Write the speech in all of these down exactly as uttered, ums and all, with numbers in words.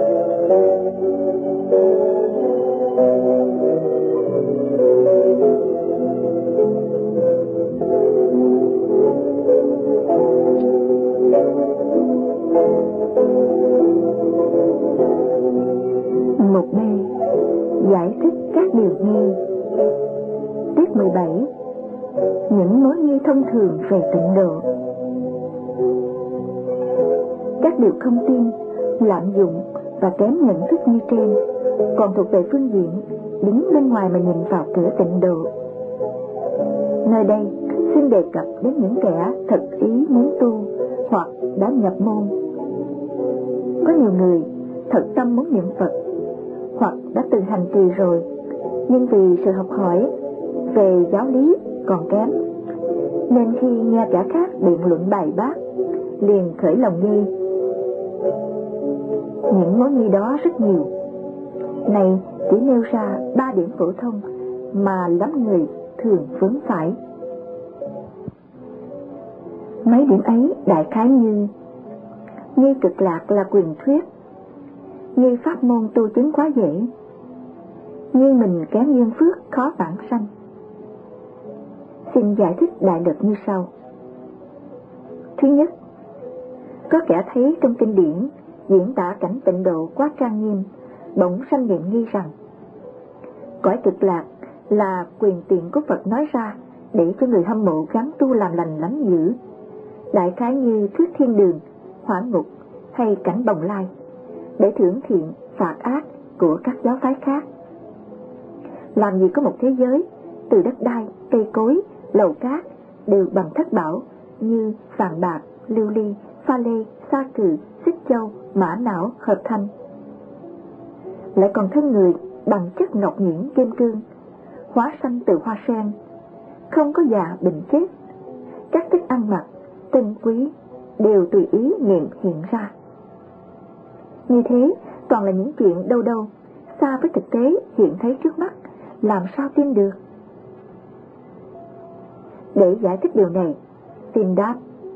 Một B. Giải thích các điều nghi. Tiết mười bảy. Những mối nghi thông thường về tịnh độ. Các điều không tin, lạm dụng và kém nhận thức như trên còn thuộc về phương diện đứng bên ngoài mà nhìn vào cửa tịnh độ. Nơi đây xin đề cập đến những kẻ thật ý muốn tu hoặc đã nhập môn. Có nhiều người thật tâm muốn niệm Phật hoặc đã từng hành trì rồi, nhưng vì sự học hỏi về giáo lý còn kém, nên khi nghe kẻ khác biện luận bài bác liền khởi lòng nghi. Những mối nghi đó rất nhiều. Này chỉ nêu ra ba điểm phổ thông mà lắm người thường vướng phải. Mấy điểm ấy đại khái như: nghi cực lạc là quyền thuyết, nghi pháp môn tu chứng quá dễ, nghi mình kém duyên phước khó vãng sanh. Xin giải thích đại lược như sau. Thứ nhất, có kẻ thấy trong kinh điển diễn tả cảnh tịnh độ quá trang nghiêm, bỗng sanh niệm nghi rằng cõi cực lạc là quyền tiện của Phật nói ra để cho người hâm mộ gắng tu làm lành lắm dữ, đại khái như thuyết thiên đường, hỏa ngục hay cảnh bồng lai, để thưởng thiện phạt ác của các giáo phái khác. Làm gì có một thế giới từ đất đai, cây cối, lầu cát đều bằng thất bảo như vàng bạc, lưu ly, pha lê, sa cừ, xích châu, mã não, hợp thanh. Lại còn thân người bằng chất ngọc nhuyễn kim cương, hóa sanh từ hoa sen, không có già bệnh chết. Các thức ăn mặc tinh quý đều tùy ý niệm hiện ra. Như thế toàn là những chuyện đâu đâu, xa với thực tế hiện thấy trước mắt, làm sao tin được? Để giải thích điều này, xin đáp.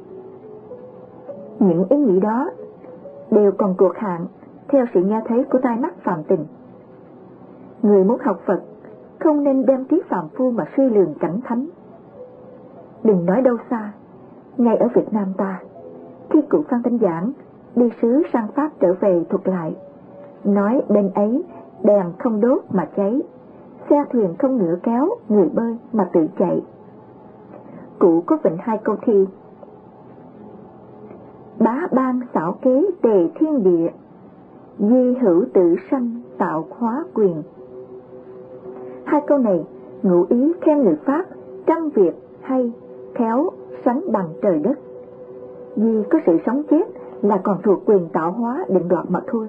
Những ý nghĩ đó đều còn cuộc hạn theo sự nghe thấy của tai mắt phàm tình. Người muốn học Phật không nên đem trí phàm phu mà suy lường cảnh thánh. Đừng nói đâu xa, ngay ở Việt Nam ta, khi cụ Phan Thanh Giảng đi sứ sang Pháp trở về thuật lại, nói bên ấy đèn không đốt mà cháy, xe thuyền không ngựa kéo, người bơi mà tự chạy. Cụ có vịnh hai câu thi: bá ban xảo kế tề thiên địa, di hữu tự sanh tạo hóa quyền. Hai câu này ngụ ý khen người Pháp trăm việc hay, khéo, sánh bằng trời đất. Vì có sự sống chết là còn thuộc quyền tạo hóa định đoạt mà thôi.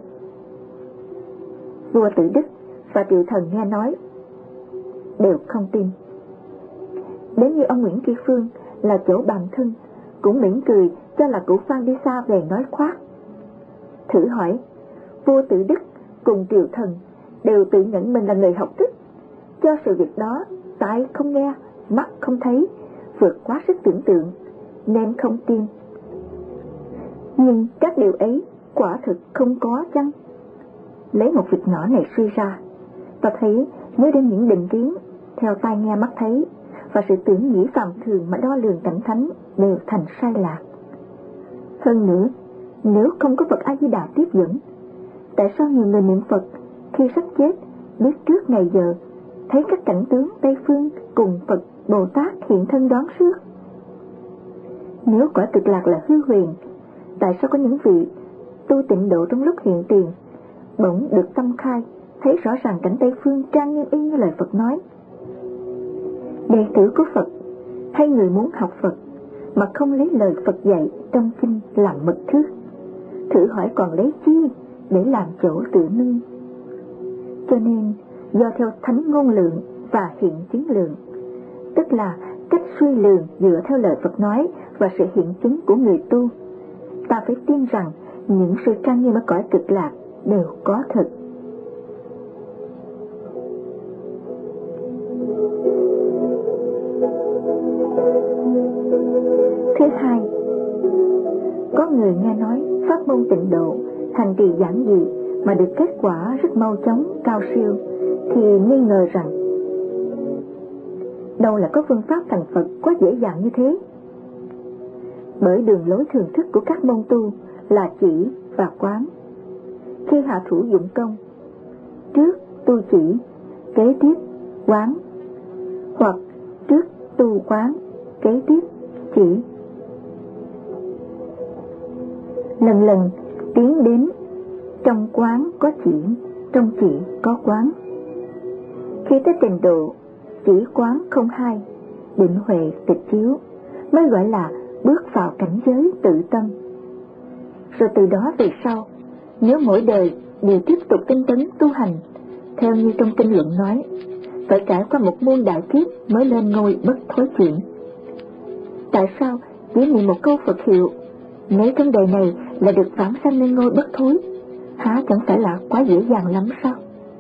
Vua Tự Đức và Triệu Thần nghe nói đều không tin. Đến như ông Nguyễn Tri Phương là chỗ bàn thân cũng mỉm cười cho là cụ Phan đi xa về nói khoác. Thử hỏi, vua Tự Đức cùng Triệu Thần đều tự nhận mình là người học thức, cho sự việc đó tai không nghe, mắt không thấy, vượt quá sức tưởng tượng nên không tin. Nhưng các điều ấy quả thực không có chăng? Lấy một việc nhỏ này suy ra, ta thấy nếu đến những định kiến theo tai nghe mắt thấy và sự tưởng nghĩ phàm thường mà đo lường cảnh thánh đều thành sai lạc. Hơn nữa, nếu không có Phật A Di Đà tiếp dẫn, tại sao nhiều người niệm Phật khi sắp chết biết trước ngày giờ thấy các cảnh tướng Tây Phương cùng Phật Bồ Tát hiện thân đón rước? Nếu quả cực lạc là hư huyền, tại sao có những vị tu tịnh độ trong lúc hiện tiền bỗng được tâm khai thấy rõ ràng cảnh Tây Phương trang nghiêm y như lời Phật nói? Đệ tử của Phật hay người muốn học Phật mà không lấy lời Phật dạy trong kinh làm mật thước, thử hỏi còn lấy chi để làm chỗ tự nương? Cho nên do theo thánh ngôn lượng và hiện chứng lượng, tức là cách suy lường dựa theo lời Phật nói và sự hiện chứng của người tu, ta phải tin rằng những sự trang nghiêm ở cõi cực lạc đều có thật. Thứ hai, có người nghe nói pháp môn tịnh độ, hành trì giản dị mà được kết quả rất mau chóng, cao siêu, thì nghi ngờ rằng đâu là có phương pháp thành Phật quá dễ dàng như thế. Bởi đường lối thường thức của các môn tu là chỉ và quán. Khi hạ thủ dụng công, trước tu chỉ, kế tiếp quán, hoặc trước tu quán, kế tiếp chỉ. Lần lần tiến đến trong quán có chỉ, trong chỉ có quán. Khi tới trình độ chỉ quán không hai, định huệ tịch chiếu, mới gọi là bước vào cảnh giới tự tâm. Rồi từ đó về sau, nếu mỗi đời đều tiếp tục tinh tấn tu hành, theo như trong kinh luận nói, phải trải qua một muôn đại kiếp mới lên ngôi bất thối chuyển. Tại sao chỉ niệm một câu Phật hiệu, mấy trong đời này là được vãng sanh lên ngôi bất thối? Há chẳng phải là quá dễ dàng lắm sao?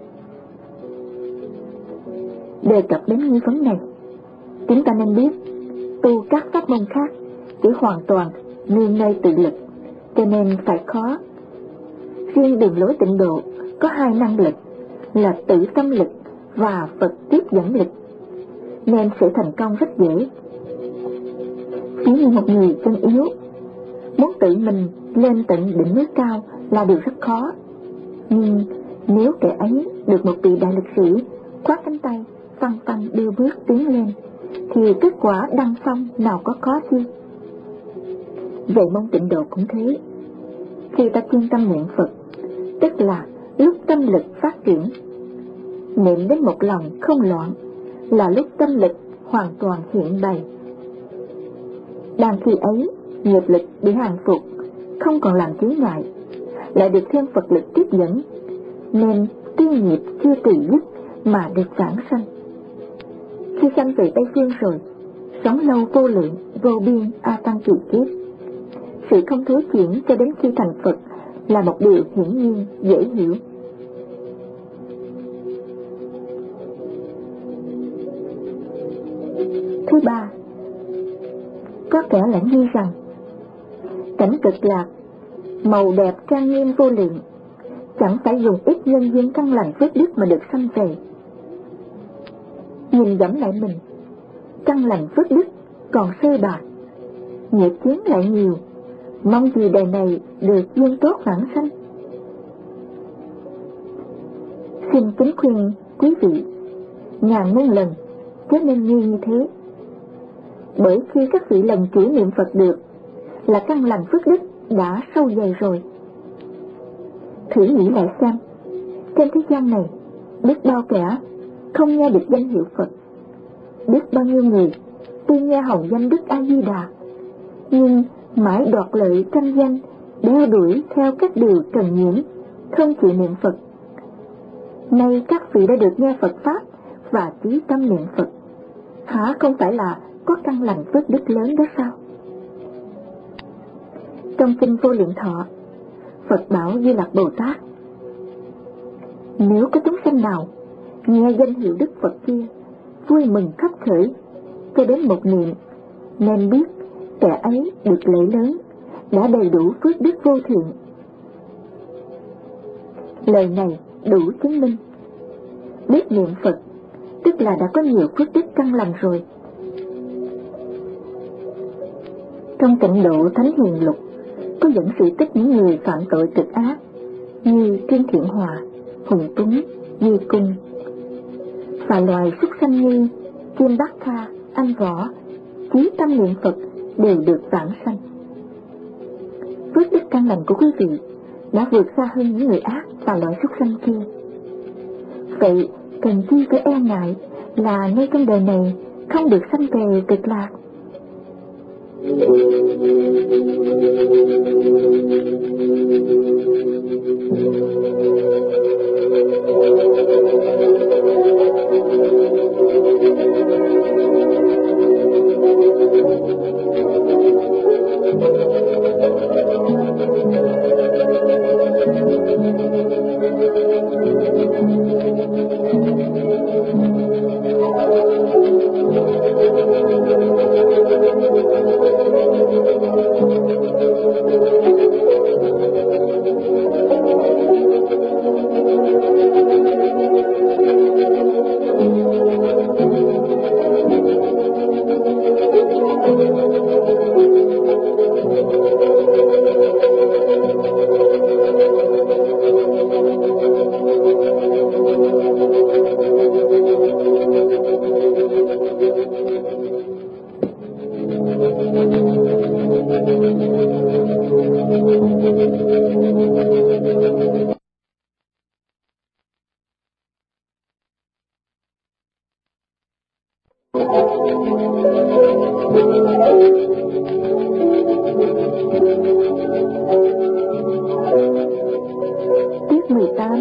Đề cập đến nghi vấn này, chúng ta nên biết tu các pháp môn khác chỉ hoàn toàn nương nơi tự lực, cho nên phải khó. Riêng đường lối tịnh độ có hai năng lực là tự tâm lực và Phật tiếp dẫn lực, nên sẽ thành công rất dễ. Ví như một người chân yếu, muốn tự mình lên tận đỉnh núi cao là điều rất khó. Nhưng nếu kẻ ấy được một vị đại lực sĩ khoác cánh tay, phăng phăng đưa bước tiến lên, thì kết quả đăng phong nào có khó chi. Về môn tịnh độ cũng thế. Khi ta chuyên tâm niệm Phật, tức là lúc tâm lực phát triển, niệm đến một lòng không loạn, là lúc tâm lực hoàn toàn hiện bày. Đang khi ấy, nghiệp lực bị hàng phục, không còn làm chướng ngại, lại được thêm Phật lực tiếp dẫn, nên tiên nghiệp chưa trừ dứt mà được vãng sanh. Khi sanh về Tây Phương rồi, sống lâu vô lượng, vô biên a tăng kỳ kiếp. Sự không thối chuyển cho đến khi thành Phật là một điều hiển nhiên, dễ hiểu. Thứ ba, có kẻ lại nghi rằng cảnh cực lạc, màu đẹp trang nghiêm vô lượng, chẳng phải dùng ít nhân duyên căn lành phước đức mà được sanh về. Nhìn dẫm lại mình, căn lành phước đức còn sơ bạc, nghiệp chướng lại nhiều, mong gì đời này được duyên tốt vãng sanh. Xin kính khuyên quý vị ngàn muôn lần chớ nên nghi như thế. Bởi khi các vị lần kỷ niệm Phật được, là căn lành phước đức đã sâu dày rồi. Thử nghĩ lại xem, trên thế gian này biết bao kẻ không nghe được danh hiệu Phật, biết bao nhiêu người tuy nghe hồng danh Đức A Di Đà, nhưng mãi đoạt lợi tranh danh, đeo đuổi theo các điều trần nhiễm, không chịu niệm Phật. Nay các vị đã được nghe Phật pháp và chí tâm niệm Phật, hả không phải là có căn lành phước đức lớn đó sao? Trong kinh Vô Lượng Thọ, Phật bảo Di Lặc Bồ Tát: nếu có chúng sanh nào nghe danh hiệu Đức Phật kia vui mừng khắp khởi cho đến một niệm, nên biết kẻ ấy được lợi lớn, đã đầy đủ phước đức vô thượng. Lời này đủ chứng minh biết niệm Phật tức là đã có nhiều phước đức căn lành rồi. Trong Tịnh Độ Thánh Hiền Lục có dẫn sự tích những người phạm tội cực ác như Trương Thiện Hòa, Hùng Tuấn, Di Cung, và loài súc sanh như Kim Bát Kha, Anh Võ, chí tâm niệm Phật đều được vãng sanh. Phước đức căn lành của quý vị đã vượt xa hơn những người ác và loại súc sanh kia. Vậy cần chi phải e ngại là ngay trong đời này không được sanh về cực lạc? Thank you.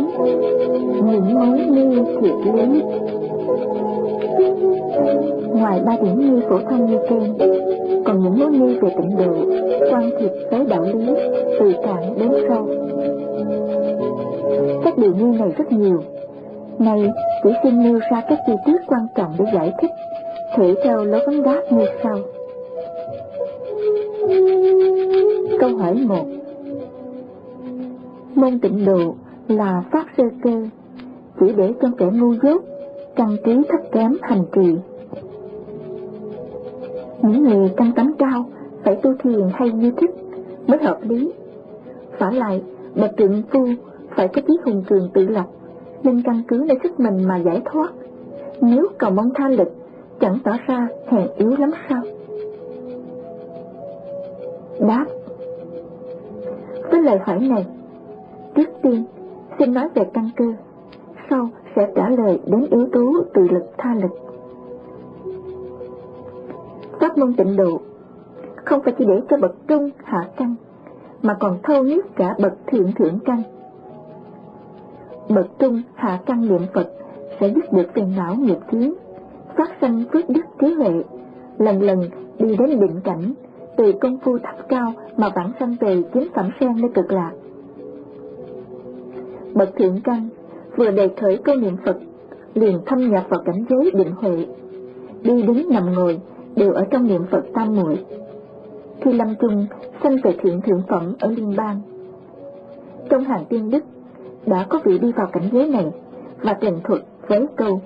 lớn, những mối ni thiệt lý. Ngoài ba điển nhi phổ thông như trên, còn những mối ni về tịnh độ, quan thiệp tới đạo lý, từ cạn đến sâu. Các điều nhi này rất nhiều, này chỉ xin nêu ra các chi tiết quan trọng để giải thích, thể theo lối vấn đáp như sau. Câu hỏi một. Môn tịnh độ là pháp sơ cơ, chỉ để cho kẻ ngu dốt, căn trí thấp kém hành trì. Những người căn tánh cao phải tu thiền hay như thích mới hợp lý. Phải lại, bậc trượng phu phải có trí hùng cường tự lập, nên căn cứ nơi sức mình mà giải thoát. Nếu cầu mong tha lực, chẳng tỏ ra hèn yếu lắm sao? Đáp. Với lời hỏi này, trước tiên xin nói về căn cơ, sau sẽ trả lời đến yếu tố tự lực tha lực. Pháp môn tịnh độ không phải chỉ để cho bậc trung hạ căn, mà còn thâu nhiếp cả bậc thượng thượng căn. Bậc trung hạ căn niệm Phật sẽ dứt được phiền não nghiệp chướng, phát sanh phước đức trí huệ, lần lần đi đến định cảnh, từ công phu thấp cao mà vãng sanh về chính phẩm sen nơi cực lạc. Bậc thượng căn vừa đề khởi câu niệm Phật, liền thâm nhập vào cảnh giới định huệ, đi đứng nằm ngồi đều ở trong niệm Phật tam muội. Khi lâm chung sanh về thiện thượng phẩm ở liên bang. Trong hàng tiên đức đã có vị đi vào cảnh giới này và trình thuật với câu: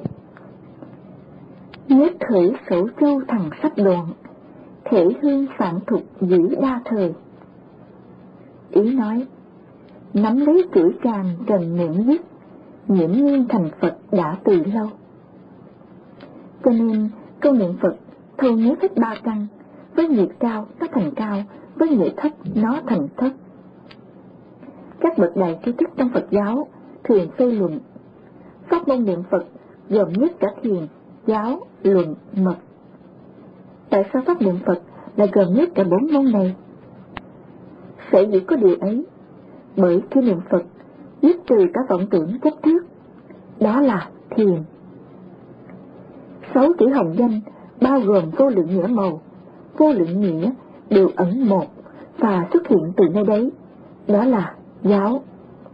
nhất khởi sổ châu thằng sắp đoạn, thể hương phản thục giữ đa thời. Ý nói, nắm lấy chuỗi tràn trần miệng dứt, nhiễm nhiên thành Phật đã từ lâu. Cho nên câu niệm Phật thâu nhiếp hết ba căn, với nhiệt cao nó thành cao, với nhiệt thấp nó thành thấp. Các bậc đại tri thức trong Phật giáo thường phê luận pháp môn niệm Phật gồm nhất cả thiền, giáo, luận, mật. Tại sao pháp niệm Phật lại gồm nhất cả bốn môn này? Sở dĩ có điều ấy, bởi khi niệm Phật dứt trừ cả vọng tưởng chấp trước, đó là thiền. Sáu chữ hồng danh bao gồm vô lượng nghĩa màu, vô lượng nghĩa đều ẩn một và xuất hiện từ nơi đấy, đó là giáo.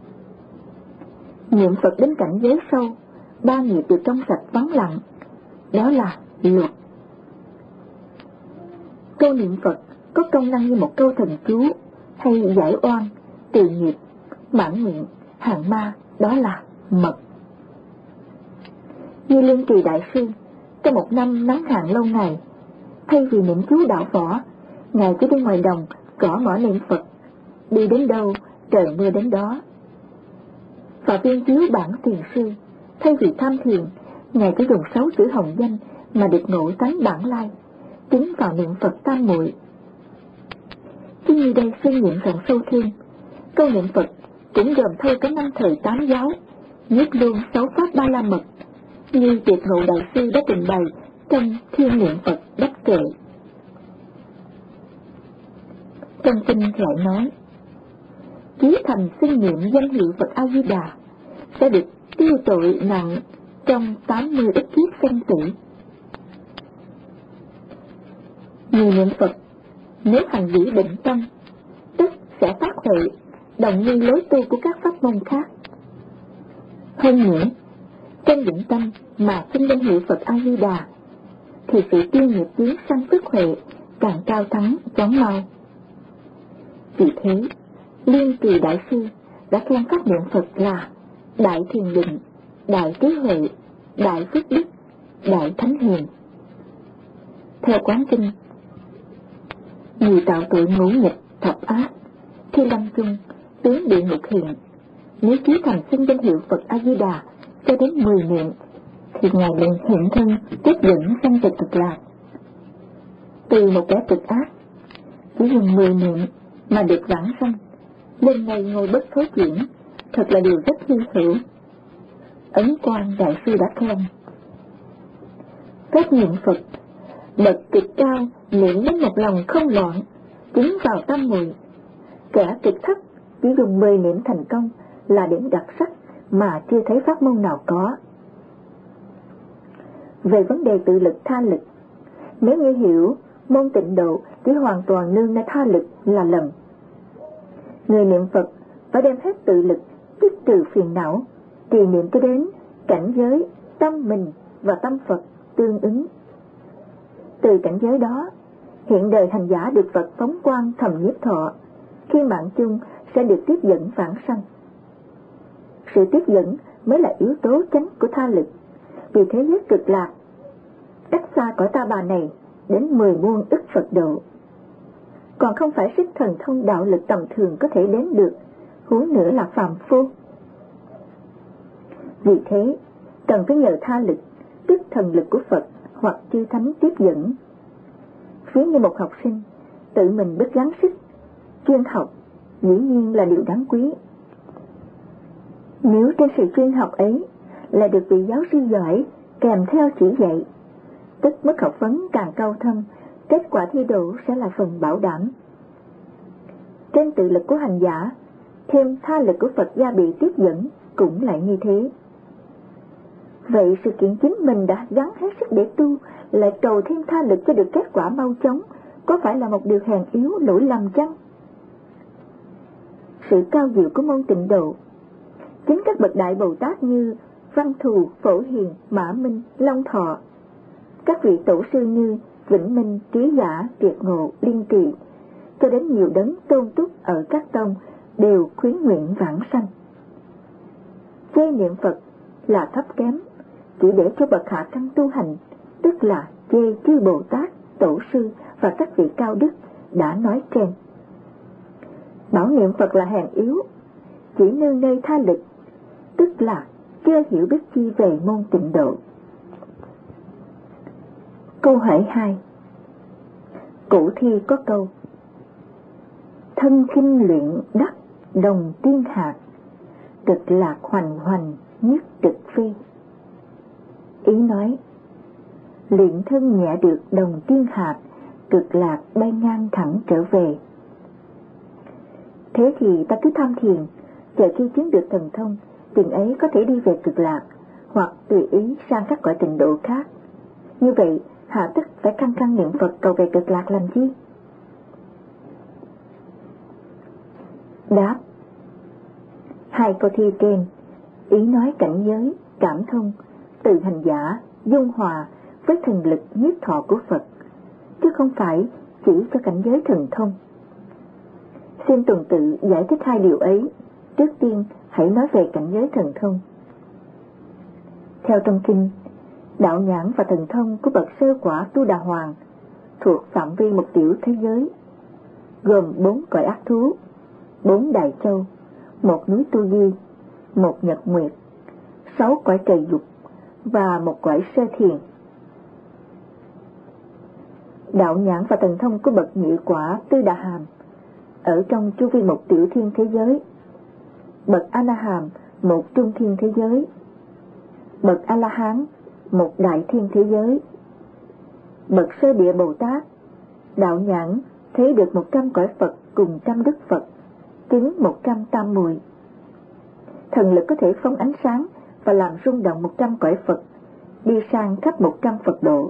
Niệm Phật đến cảnh giới sâu, ba nghiệp được trong sạch vắng lặng, đó là luật. Câu niệm Phật có công năng như một câu thần chú hay giải oan, trừ nghiệp, mãn nguyện, hàng ma, đó là mật. Như Liên Trì Đại Sư, trong một năm nắng hạn lâu ngày, thay vì niệm chú đạo võ, Ngài cứ đi ngoài đồng cỏ mỏ niệm Phật, đi đến đâu trời mưa đến đó. Và Viên Chiếu Bản Thiền Sư, thay vì tham thiền, Ngài cứ dùng sáu chữ hồng danh mà được ngộ tánh bản lai, chính vào niệm Phật tam muội. Chứ như đây suy nghiệm rộng sâu thêm, câu niệm Phật cũng gồm thâu cả năm thời tám giáo, nhất luôn sáu pháp ba la mật, như Việt Ngộ Đại Sư đã trình bày trong Thiên Niệm Phật Đắc Kệ. Trong kinh lại nói, chí thành xưng niệm danh hiệu Phật A Di Đà sẽ được tiêu tội nặng trong tám mươi ức kiếp sanh tử. Người niệm Phật nếu hành giữ định tâm, tức sẽ phát huệ, đồng như lối tu của các pháp môn khác. Hơn nữa, trong định tâm mà xưng danh hiệu Phật A Di Đà, thì sự tiêu nghiệp chướng sanh phước huệ càng cao thắng chóng mau. Vì thế, Liên Trì Đại Sư đã khen pháp niệm Phật là đại thiền định, đại trí huệ, đại phước đức, đại thánh hiền. Theo quán kinh, người tạo tội ngũ nghịch thập ác, khi lâm chung tướng địa ngục hiện, nếu chí thành xưng danh hiệu Phật A Di Đà cho đến mười niệm, thì Ngài liền hiện thân tiếp dẫn sanh về cực lạc. Từ một kẻ cực ác chỉ dùng mười niệm mà được vãng sanh, lên ngày ngồi bất thối chuyển, thật là điều rất hy hữu. Ấn Quang Đại Sư đã khen, các niệm Phật bậc cực cao niệm đến một lòng không loạn, tiến vào tam muội. Kẻ cực thấp chỉ dùng mười niệm thành công, là điểm đặc sắc mà chưa thấy pháp môn nào có. Về vấn đề tự lực tha lực, nếu như hiểu môn tịnh độ chỉ hoàn toàn nương nơi tha lực là lầm. Người niệm Phật phải đem hết tự lực dứt trừ phiền não, trì niệm cho đến cảnh giới tâm mình và tâm Phật tương ứng. Từ cảnh giới đó, hiện đời hành giả được Phật phóng quang thầm nhiếp thọ, khi mạng chung sẽ được tiếp dẫn vãng sanh. Sự tiếp dẫn mới là yếu tố chánh của tha lực, vì thế giới cực lạc cách xa cõi ta bà này đến mười muôn ức Phật độ, còn không phải sức thần thông đạo lực tầm thường có thể đến được, huống nữa là phàm phu. Vì thế cần phải nhờ tha lực, tức thần lực của Phật hoặc chư thánh tiếp dẫn. Ví như một học sinh tự mình biết gắng sức chuyên học, dĩ nhiên là điều đáng quý. Nếu trên sự chuyên học ấy là được vị giáo sư giỏi kèm theo chỉ dạy, tức mức học vấn càng cao thâm, kết quả thi đỗ sẽ là phần bảo đảm. Trên tự lực của hành giả, thêm tha lực của Phật gia bị tiếp dẫn cũng lại như thế. Vậy sự kiện chính mình đã gắng hết sức để tu, lại cầu thêm tha lực cho được kết quả mau chóng, có phải là một điều hèn yếu lỗi lầm chăng? Sự cao diệu của môn tịnh độ, chính các bậc đại Bồ Tát như Văn Thù, Phổ Hiền, Mã Minh, Long Thọ, các vị tổ sư như Vĩnh Minh, Trí Giả, Triệt Ngộ, Liên Trì, cho đến nhiều đấng tôn túc ở các tông đều khuyến nguyện vãng sanh. Chê niệm Phật là thấp kém, chỉ để cho bậc hạ căn tu hành, tức là chê chư Bồ Tát, tổ sư và các vị cao đức đã nói trên. Bảo niệm Phật là hèn yếu, chỉ nương nơi tha lực, tức là chưa hiểu biết chi về môn tịnh độ. Câu hỏi hai. Cụ thi có câu: thân khinh luyện đắc đồng tiên hạt, cực lạc hoành hoành nhất trực phi. Ý nói, luyện thân nhẹ được đồng tiên hạt, cực lạc bay ngang thẳng trở về. Thế thì ta cứ tham thiền, chờ khi chứng được thần thông, chừng ấy có thể đi về cực lạc, hoặc tùy ý sang các cõi tịnh độ khác. Như vậy, hạ tất phải căng căng niệm Phật cầu về cực lạc làm chi? Đáp: hai câu thi trên, ý nói cảnh giới, cảm thông, từ hành giả, dung hòa với thần lực nhiếp thọ của Phật, chứ không phải chỉ cho cảnh giới thần thông. Xin tuần tự giải thích hai điều ấy. Trước tiên, hãy nói về cảnh giới thần thông. Theo trong kinh, đạo nhãn và thần thông của bậc sơ quả Tu Đà Hoàng thuộc phạm vi một tiểu thế giới, gồm bốn cõi ác thú, bốn đại châu, một núi Tu Di, một nhật nguyệt, sáu cõi trời dục và một cõi sơ thiền. Đạo nhãn và thần thông của bậc nhị quả Tư Đà Hàm ở trong chu vi một tiểu thiên thế giới, bậc A La Hàm một trung thiên thế giới, bậc A La Hán một đại thiên thế giới. Bậc sơ địa Bồ Tát, đạo nhãn thấy được một trăm cõi Phật cùng trăm đức Phật, chứng một trăm tam muội. Thần lực có thể phóng ánh sáng và làm rung động một trăm cõi Phật, đi sang khắp một trăm Phật độ.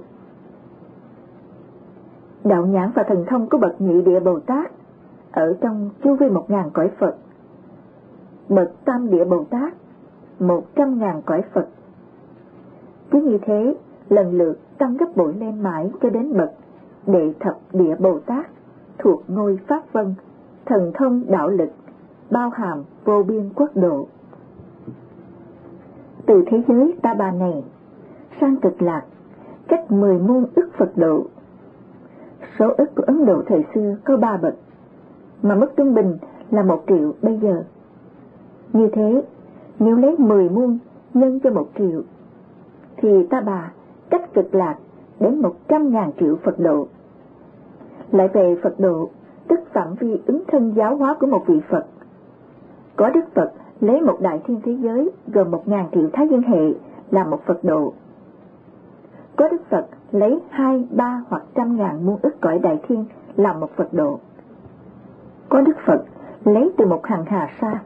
Đạo nhãn và thần thông của bậc nhị địa Bồ Tát ở trong chu vi một ngàn cõi Phật. Bậc tam địa Bồ Tát một trăm ngàn cõi Phật. Cứ như thế, lần lượt tăng gấp bội lên mãi cho đến bậc đệ thập địa Bồ Tát thuộc ngôi Pháp Vân, thần thông đạo lực, bao hàm vô biên quốc độ. Từ thế giới ta bà này sang cực lạc, cách mười muôn ức Phật độ. Số ức của Ấn Độ thời xưa có ba bậc, mà mức trung bình là một triệu bây giờ. Như thế, nếu lấy mười muôn nhân cho một triệu, thì ta bà cách cực lạc đến một trăm ngàn triệu Phật độ. Lại về Phật độ, tức phạm vi ứng thân giáo hóa của một vị Phật. Có Đức Phật lấy một đại thiên thế giới gồm một ngàn triệu Thái Dương hệ là một Phật độ. Có Đức Phật lấy hai, ba hoặc trăm ngàn muôn ức cõi đại thiên là một Phật độ. Có Đức Phật lấy từ một hằng hà sa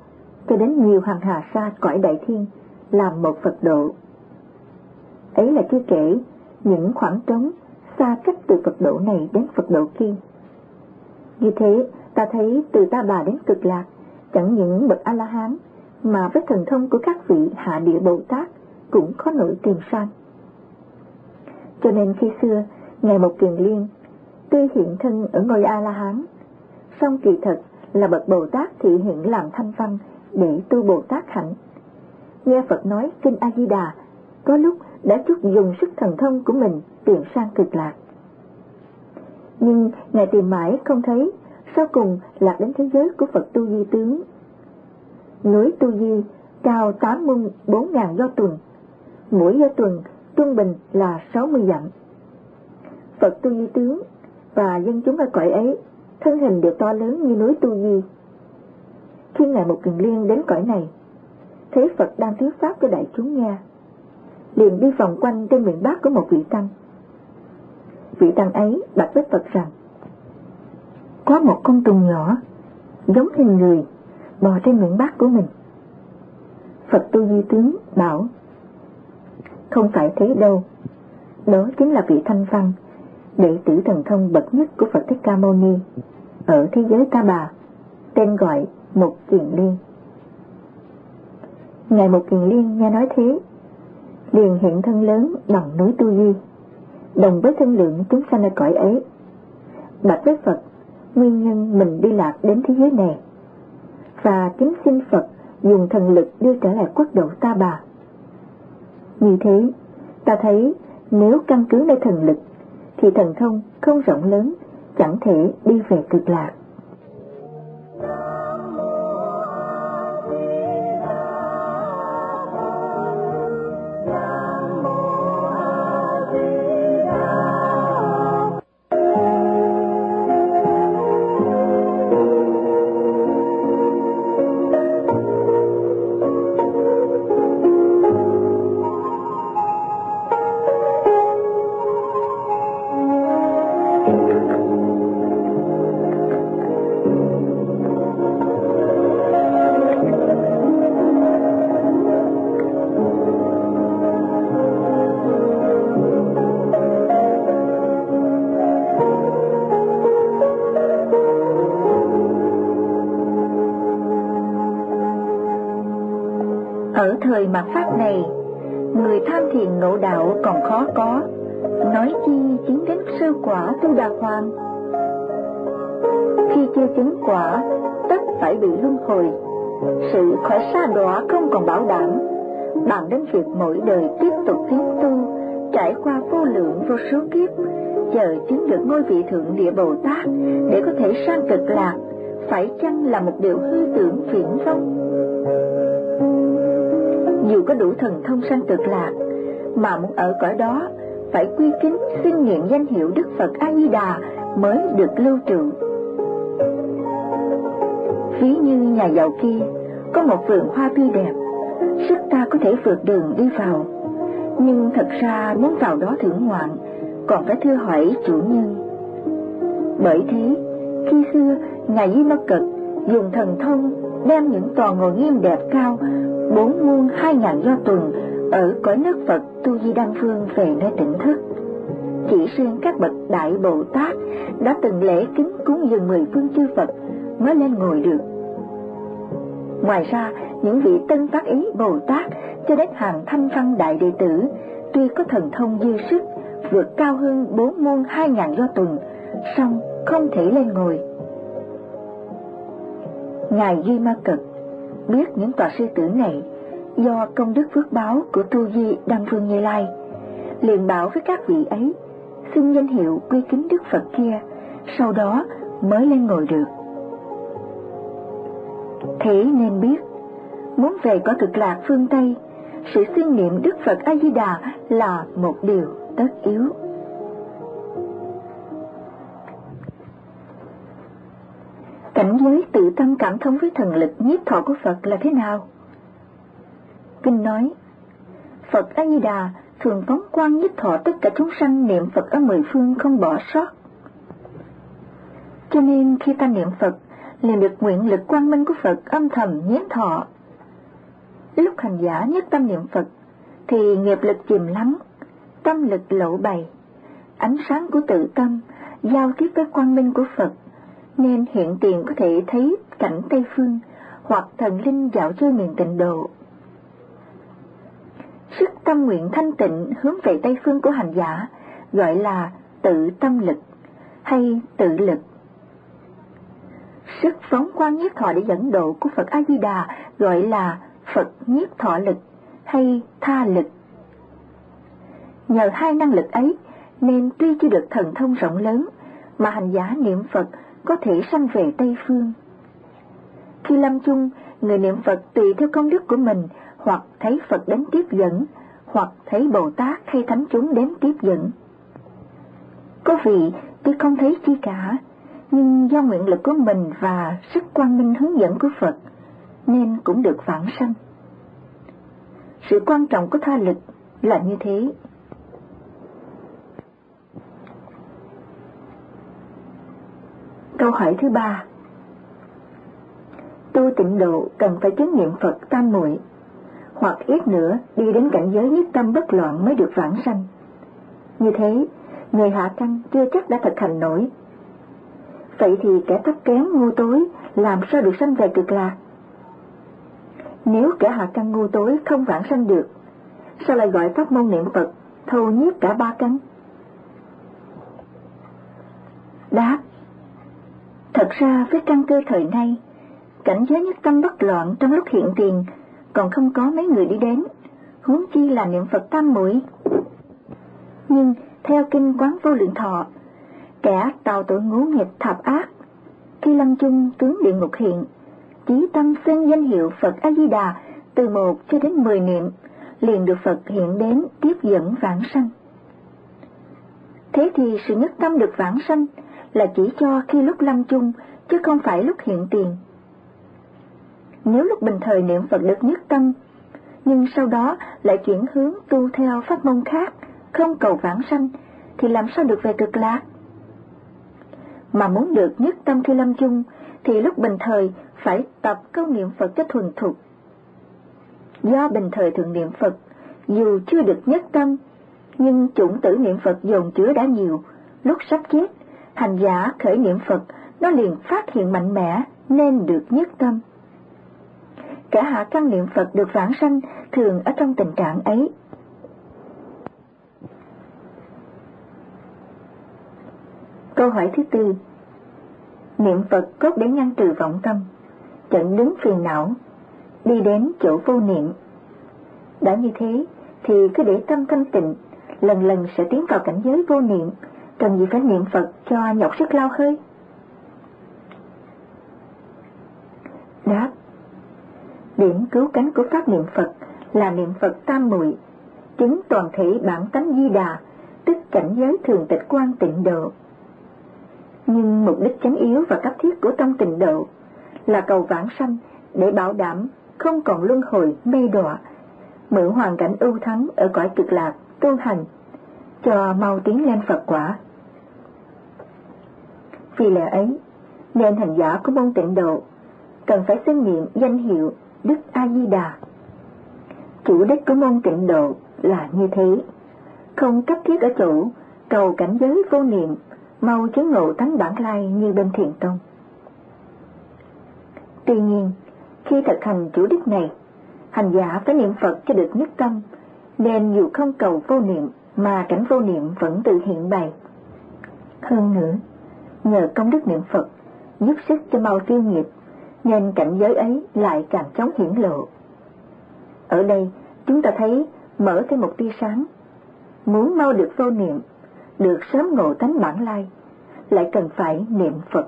cho đến nhiều hàng hà sa cõi đại thiên làm một Phật độ. Ấy là chưa kể những khoảng trống xa cách từ Phật độ này đến Phật độ kia. Như thế, ta thấy từ Ta Bà đến Cực Lạc chẳng những bậc A-la-hán mà với thần thông của các vị Hạ Địa Bồ Tát cũng khó nổi tìm sang. Cho nên khi xưa, Ngài Một Kiền Liên tuy hiện thân ở ngôi A-la-hán, song kỳ thật là bậc Bồ Tát thị hiện làm thanh văn để tu Bồ Tát hạnh. Nghe Phật nói kinh A Di Đà, có lúc đã chút dùng sức thần thông của mình tìm sang Cực Lạc. Nhưng Ngài tìm mãi không thấy, sau cùng lạc đến thế giới của Phật Tu Di Tướng. Núi Tu Di cao tám mươi bốn ngàn do tuần, mỗi do tuần trung bình là sáu mươi dặm. Phật Tu Di Tướng và dân chúng ở cõi ấy thân hình đều to lớn như núi Tu Di. Khi Ngài Một Kiền Liên đến cõi này, thấy Phật đang thuyết pháp cho đại chúng nghe, liền đi vòng quanh trên miệng bát của một vị tăng. Vị tăng ấy bạch với Phật rằng: có một con trùng nhỏ giống hình người bò trên miệng bát của mình. Phật Tu Di Tướng bảo: không phải thế đâu, đó chính là vị thanh văn, đệ tử thần thông bậc nhất của Phật Thích Ca Mâu Ni ở thế giới Ta Bà, tên gọi Một Kiền Liên. Ngài Một Kiền Liên nghe nói thế, liền hiện thân lớn bằng núi Tu Di, đồng với thân lượng chúng sanh ở cõi ấy, bạch với Phật nguyên nhân mình đi lạc đến thế giới này, và kính xin Phật dùng thần lực đưa trở lại quốc độ Ta Bà. Như thế, ta thấy nếu căn cứ nơi thần lực thì thần thông không rộng lớn chẳng thể đi về Cực Lạc. Ở thời mạt Pháp này, người tham thiền ngộ đạo còn khó có, nói chi chứng đến sơ quả Tu Đà Hoàng. Khi chưa chứng quả, tất phải bị luân hồi, sự khỏi sa đọa không còn bảo đảm, bằng đến việc mỗi đời tiếp tục tiến tu, trải qua vô lượng vô số kiếp, chờ chứng được ngôi vị thượng địa Bồ Tát để có thể sang Cực Lạc, phải chăng là một điều hư tưởng viển vông? Dù có đủ thần thông sang Cực Lạc, mà muốn ở cõi đó phải quy kính xin niệm danh hiệu Đức Phật A Di Đà mới được lưu trụ. Ví như nhà giàu kia có một vườn hoa tươi đẹp, sức ta có thể vượt đường đi vào, nhưng thật ra muốn vào đó thưởng ngoạn còn phải thưa hỏi chủ nhân. Bởi thế, khi xưa ngài Di Ma Cật dùng thần thông đem những tòa ngồi nghiêm đẹp cao bốn muôn hai ngàn do tuần ở cõi nước Phật Tu Di Đăng Vương về nơi tỉnh thức. Chỉ riêng các bậc đại Bồ Tát đã từng lễ kính cúng dường mười phương chư Phật mới lên ngồi được. Ngoài ra, những vị tân phát ý Bồ Tát cho đến hàng thanh văn đại đệ tử tuy có thần thông dư sức vượt cao hơn bốn muôn hai ngàn do tuần, song không thể lên ngồi. Ngài Duy Ma Cật biết những tòa sư tử này do công đức phước báo của Tu Di Đăng Vương Như Lai, liền bảo với các vị ấy xin danh hiệu quy kính Đức Phật kia, sau đó mới lên ngồi được. Thế nên biết, muốn về cõi Cực Lạc phương Tây, sự xưng niệm Đức Phật A Di Đà là một điều tất yếu. Cảnh giới tự tâm cảm thông với thần lực nhiếp thọ của Phật là thế nào? Kinh nói, Phật A Di Đà thường phóng quang nhiếp thọ tất cả chúng sanh niệm Phật ở mười phương không bỏ sót. Cho nên khi ta niệm Phật, liền được nguyện lực quang minh của Phật âm thầm nhiếp thọ. Lúc hành giả nhất tâm niệm Phật thì nghiệp lực chìm lắng, tâm lực lộ bày, ánh sáng của tự tâm giao tiếp với quang minh của Phật, nên hiện tiền có thể thấy cảnh Tây Phương hoặc thần linh dạo chơi miền Tịnh Độ. Sức tâm nguyện thanh tịnh hướng về Tây Phương của hành giả gọi là tự tâm lực hay tự lực. Sức phóng quang nhiếp thọ để dẫn độ của Phật A Di Đà gọi là Phật nhiếp thọ lực hay tha lực. Nhờ hai năng lực ấy nên tuy chưa được thần thông rộng lớn mà hành giả niệm Phật có thể sanh về Tây Phương. Khi lâm chung, người niệm Phật tùy theo công đức của mình, hoặc thấy Phật đến tiếp dẫn, hoặc thấy Bồ Tát hay Thánh chúng đến tiếp dẫn. Có vị tuy không thấy chi cả, nhưng do nguyện lực của mình và sức quang minh hướng dẫn của Phật nên cũng được vãng sanh. Sự quan trọng của tha lực là như thế. Câu hỏi thứ ba. Tu tịnh độ cần phải chứng niệm Phật tam muội, hoặc ít nữa đi đến cảnh giới nhất tâm bất loạn mới được vãng sanh. Như thế, người hạ căn chưa chắc đã thực hành nổi. Vậy thì kẻ thấp kém ngu tối làm sao được sanh về cực lạc? Nếu kẻ hạ căn ngu tối không vãng sanh được, sao lại gọi pháp môn niệm Phật thâu nhiếp cả ba căn? Đáp: thật ra với căn cơ thời nay, cảnh giới nhất tâm bất loạn trong lúc hiện tiền còn không có mấy người đi đến, huống chi là niệm Phật tam muội. Nhưng theo kinh Quán Vô Lượng Thọ, kẻ tạo tội ngũ nghịch thập ác, khi lâm chung tướng địa ngục hiện, chí tâm xưng danh hiệu Phật A Di Đà từ một cho đến mười niệm, liền được Phật hiện đến tiếp dẫn vãng sanh. Thế thì sự nhất tâm được vãng sanh là chỉ cho khi lúc lâm chung, chứ không phải lúc hiện tiền. Nếu lúc bình thời niệm Phật được nhất tâm, nhưng sau đó lại chuyển hướng tu theo pháp môn khác, không cầu vãng sanh, thì làm sao được về cực lạc? Mà muốn được nhất tâm khi lâm chung, thì lúc bình thời phải tập câu niệm Phật cho thuần thục. Do bình thời thường niệm Phật, dù chưa được nhất tâm, nhưng chủng tử niệm Phật dồn chứa đã nhiều, lúc sắp chết, hành giả khởi niệm Phật, nó liền phát hiện mạnh mẽ nên được nhất tâm. Cả hạ căn niệm Phật được vãng sanh thường ở trong tình trạng ấy. Câu hỏi thứ tư. Niệm Phật cốt để ngăn trừ vọng tâm, chặn đứng phiền não, đi đến chỗ vô niệm. Đã như thế thì cứ để tâm thanh tịnh, lần lần sẽ tiến vào cảnh giới vô niệm, cần gì phải niệm Phật cho nhọc sức lao hơi? Đáp: điểm cứu cánh của pháp niệm Phật là niệm Phật tam muội, chứng toàn thể bản tánh Di Đà, tức cảnh giới thường tịch quan tịnh độ. Nhưng mục đích chánh yếu và cấp thiết của trong tịnh độ là cầu vãng sanh, để bảo đảm không còn luân hồi mê đọa, mượn hoàn cảnh ưu thắng ở cõi cực lạc tu hành, cho mau tiến lên Phật quả. Vì lẽ ấy, nên hành giả của môn tịnh độ cần phải xưng niệm danh hiệu Đức A Di Đà. Chủ đích của môn tịnh độ là như thế, không cấp thiết ở chỗ cầu cảnh giới vô niệm, mau chứng ngộ tánh bản lai như bên Thiền Tông. Tuy nhiên, khi thực hành chủ đích này, hành giả phải niệm Phật cho được nhất tâm, nên dù không cầu vô niệm mà cảnh vô niệm vẫn tự hiện bày. Hơn nữa, nhờ công đức niệm Phật giúp sức cho mau tiêu nghiệp, nên cảnh giới ấy lại càng chóng hiển lộ. Ở đây chúng ta thấy mở thêm một tia sáng. Muốn mau được vô niệm, được sớm ngộ tánh bản lai, lại cần phải niệm Phật.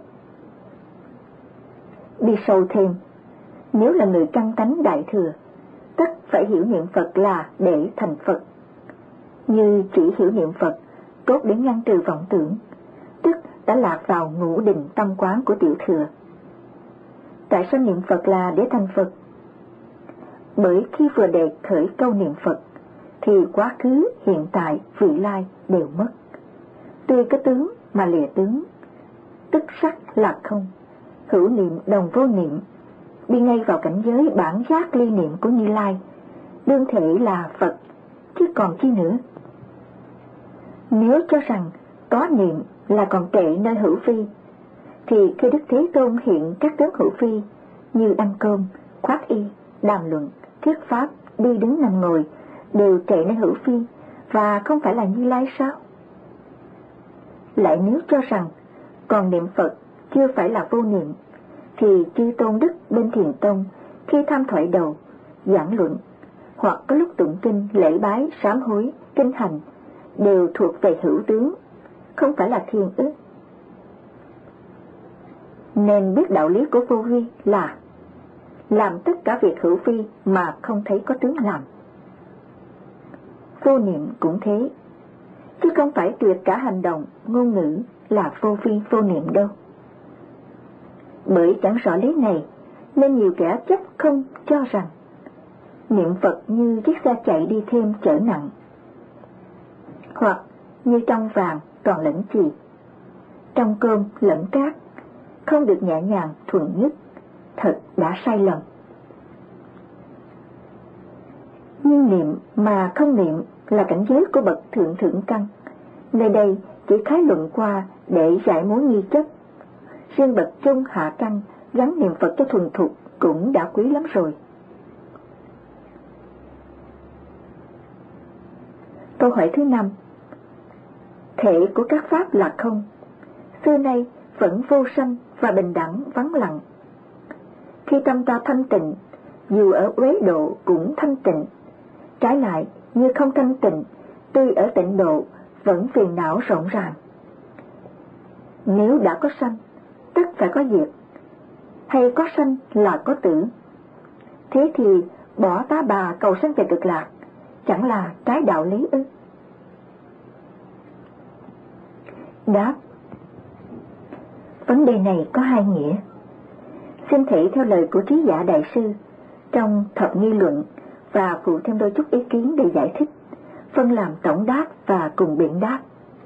Đi sâu thêm, nếu là người căn tánh đại thừa, tất phải hiểu niệm Phật là để thành Phật. Như chỉ hiểu niệm Phật cốt để ngăn trừ vọng tưởng, tức đã lạc vào ngũ định tâm quán của tiểu thừa. Tại sao niệm Phật là để thành Phật? Bởi khi vừa đề khởi câu niệm Phật, thì quá khứ, hiện tại, vị lai đều mất. Tuy có tướng mà lìa tướng, tức sắc là không, hữu niệm đồng vô niệm, đi ngay vào cảnh giới bản giác ly niệm của Như Lai, đương thể là Phật, chứ còn chi nữa. Nếu cho rằng có niệm là còn trệ nơi hữu vi, thì khi Đức Thế Tôn hiện các tướng hữu vi như ăn cơm, khoác y, đàm luận, thuyết pháp, đi đứng nằm ngồi đều trệ nơi hữu vi, và không phải là Như Lai sao? Lại nếu cho rằng còn niệm Phật chưa phải là vô niệm, thì chư tôn đức bên Thiền Tông khi tham thoại đầu, giảng luận, hoặc có lúc tụng kinh, lễ bái, sám hối, kinh hành đều thuộc về hữu tướng, không phải là thiên ức. Nên biết đạo lý của vô vi là làm tất cả việc hữu vi mà không thấy có tướng làm. Vô niệm cũng thế, chứ không phải tuyệt cả hành động, ngôn ngữ là vô vi vô niệm đâu. Bởi chẳng rõ lý này, nên nhiều kẻ chấp không cho rằng niệm Phật như chiếc xe chạy đi thêm chở nặng, hoặc như trong vàng toàn lẫn chì, trong cơm lẫn cát, không được nhẹ nhàng thuần nhất. Thật đã sai lầm. Nhưng niệm mà không niệm là cảnh giới của bậc thượng thượng căn. Nơi đây chỉ khái luận qua để giải mối nghi chấp. Riêng bậc trung hạ căn gắn niệm Phật cho thuần thục cũng đã quý lắm rồi. Câu hỏi thứ năm. Thể của các pháp là không, xưa nay vẫn vô sanh và bình đẳng vắng lặng. Khi tâm ta thanh tịnh, dù ở uế độ cũng thanh tịnh. Trái lại, như không thanh tịnh, tuy ở tịnh độ vẫn phiền não rộng ràng. Nếu đã có sanh, tất phải có diệt, hay có sanh là có tử. Thế thì bỏ tá bà cầu sanh về cực lạc, chẳng là trái đạo lý ư? Đáp. Vấn đề này có hai nghĩa. Xin thể theo lời của trí giả đại sư trong thập nghi luận và phụ thêm đôi chút ý kiến để giải thích, phân làm tổng đáp và cùng biện đáp.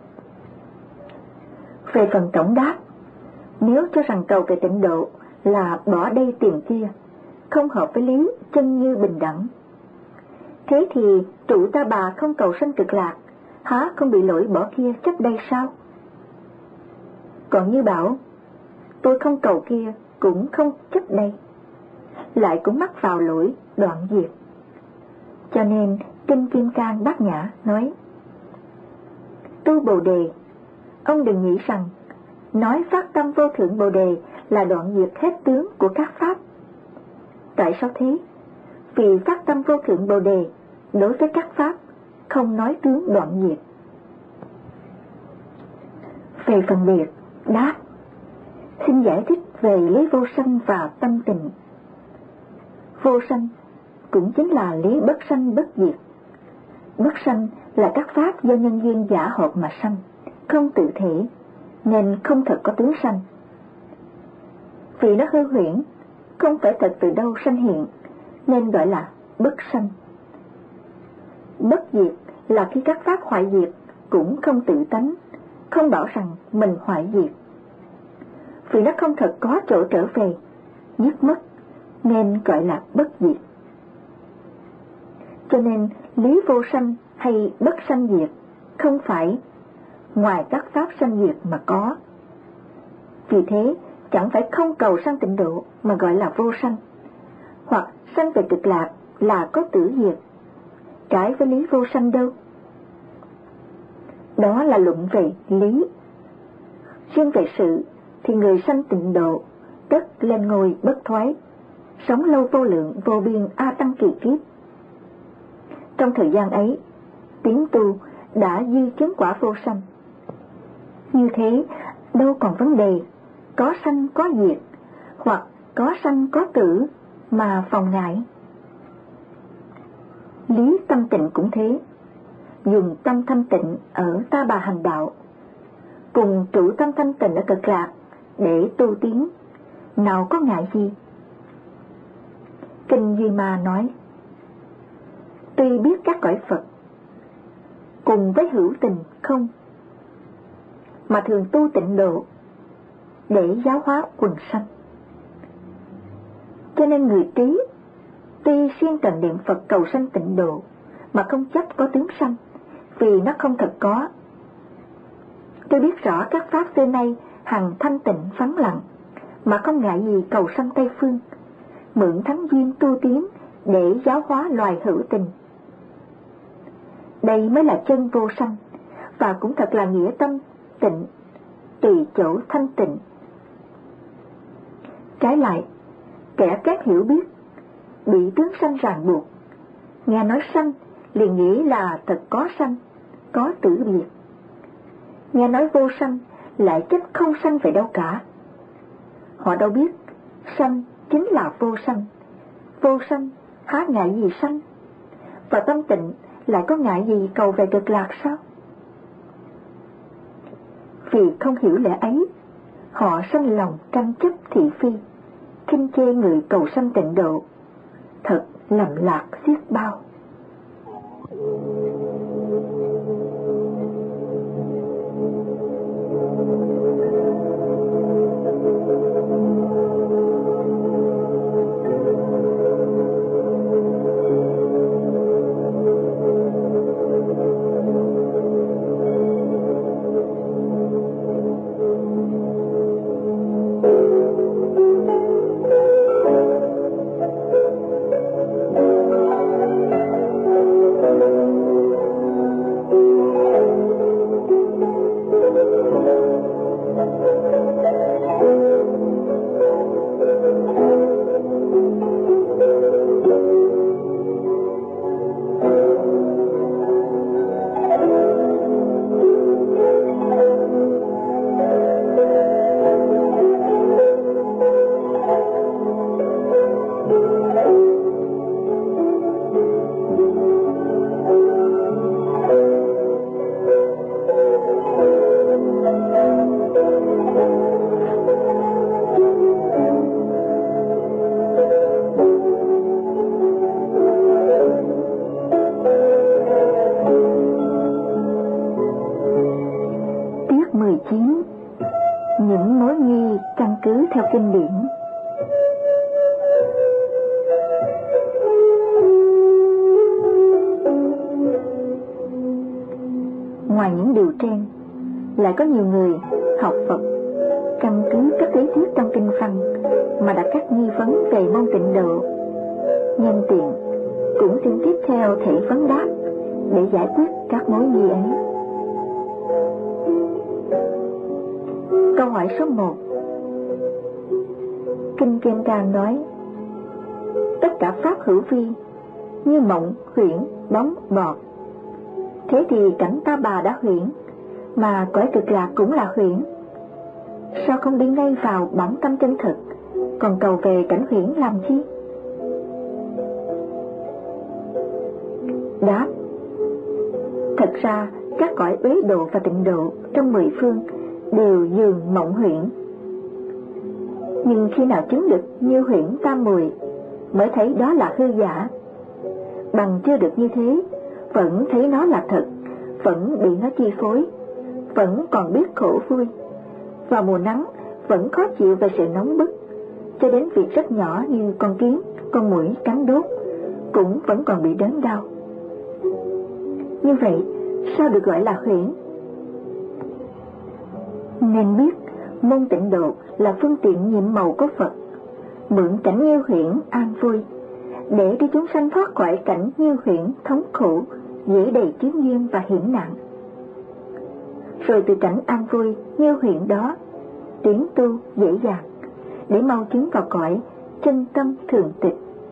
Về phần tổng đáp, nếu cho rằng cầu về tịnh độ là bỏ đây tìm kia, không hợp với lý chân như bình đẳng, thế thì trụ ta bà không cầu sanh cực lạc, há không bị lỗi bỏ kia chấp đây sao? Còn như bảo tôi không cầu kia cũng không chấp đây, lại cũng mắc vào lỗi đoạn diệt. Cho nên Kinh Kim Cang Bát Nhã nói: tu Bồ Đề, ông đừng nghĩ rằng nói phát tâm vô thượng Bồ Đề là đoạn diệt hết tướng của các pháp. Tại sao thế? Vì phát tâm vô thượng Bồ Đề đối với các pháp không nói tướng đoạn diệt. Về phần biệt, đáp. Xin giải thích về lý vô sanh và tâm tịnh. Vô sanh cũng chính là lý bất sanh bất diệt. Bất sanh là các pháp do nhân duyên giả hợp mà sanh, không tự thể, nên không thật có tướng sanh. Vì nó hư huyễn, không phải thật từ đâu sanh hiện, nên gọi là bất sanh. Bất diệt là khi các pháp hoại diệt cũng không tự tánh, không bảo rằng mình hoại diệt. Vì nó không thật có chỗ trở về, dứt mất, nên gọi là bất diệt. Cho nên lý vô sanh hay bất sanh diệt không phải ngoài các pháp sanh diệt mà có. Vì thế chẳng phải không cầu sanh tịnh độ mà gọi là vô sanh, hoặc sanh về cực lạc là có tử diệt, trái với lý vô sanh đâu. Đó là luận về lý. Riêng về sự thì người sanh tịnh độ tất lên ngôi bất thoái, sống lâu vô lượng vô biên a tăng kỳ kiếp. Trong thời gian ấy, tiến tu đã di chứng quả vô sanh. Như thế đâu còn vấn đề có sanh có diệt, hoặc có sanh có tử mà phòng ngại. Lý tâm tịnh cũng thế, dùng tâm thanh tịnh ở ta bà hành đạo, cùng trụ tâm thanh tịnh ở cực lạc để tu tiến, nào có ngại gì. Kinh Duy Ma nói: tuy biết các cõi Phật cùng với hữu tình không, mà thường tu tịnh độ để giáo hóa quần sanh. Cho nên người trí tuy siêng cần niệm Phật cầu sanh tịnh độ mà không chấp có tướng sanh, vì nó không thật có. Tôi biết rõ các pháp xưa nay hằng thanh tịnh vắng lặng, mà không ngại gì cầu sanh Tây Phương, mượn thắng duyên tu tiến để giáo hóa loài hữu tình. Đây mới là chân vô sanh, và cũng thật là nghĩa tâm tịnh, tùy chỗ thanh tịnh. Trái lại, kẻ các hiểu biết, bị tướng sanh ràng buộc, nghe nói sanh liền nghĩ là thật có sanh, có tử biệt. Nghe nói vô sanh lại trách không sanh về đâu cả. Họ đâu biết sanh chính là vô sanh, vô sanh há ngại gì sanh, và tâm tịnh lại có ngại gì cầu về cực lạc sao? Vì không hiểu lẽ ấy, họ sanh lòng tranh chấp thị phi, khinh chê người cầu sanh tịnh độ, thật lầm lạc xiết bao. Những mối nghi căn cứ theo kinh điển. Ngoài những điều trên, lại có nhiều người học Phật căn cứ các lý thuyết trong kinh văn mà đặt các nghi vấn về môn tịnh độ. Nhân tiện cũng xin tiếp theo thể vấn đáp để giải quyết các mối nghi ấy. Câu hỏi số một. Kinh Kim Cang nói: tất cả pháp hữu vi, như mộng, huyễn, bóng, bọt. Thế thì cảnh Ta Bà đã huyễn, mà cõi cực lạc cũng là huyễn. Sao không đi ngay vào bản tâm chân thực, còn cầu về cảnh huyễn làm chi? Đáp: thật ra các cõi uế độ và tịnh độ trong mười phương đều dường mộng huyễn. Nhưng khi nào chứng được như huyễn tam mùi mới thấy đó là hư giả. Bằng chưa được như thế, vẫn thấy nó là thật, vẫn bị nó chi phối, vẫn còn biết khổ vui. Vào mùa nắng vẫn khó chịu về sự nóng bức, cho đến việc rất nhỏ như con kiến, con muỗi cắn đốt cũng vẫn còn bị đớn đau. Như vậy sao được gọi là huyễn? Nên biết môn tịnh độ là phương tiện nhiệm màu của Phật, mượn cảnh nhiêu huyễn an vui, để cho chúng sanh thoát khỏi cảnh nhiêu huyễn thống khổ, dễ đầy chướng duyên và hiểm nạn. Rồi từ cảnh an vui nhiêu huyễn đó tiến tu dễ dàng, để mau chứng vào cõi chân tâm thường tịch.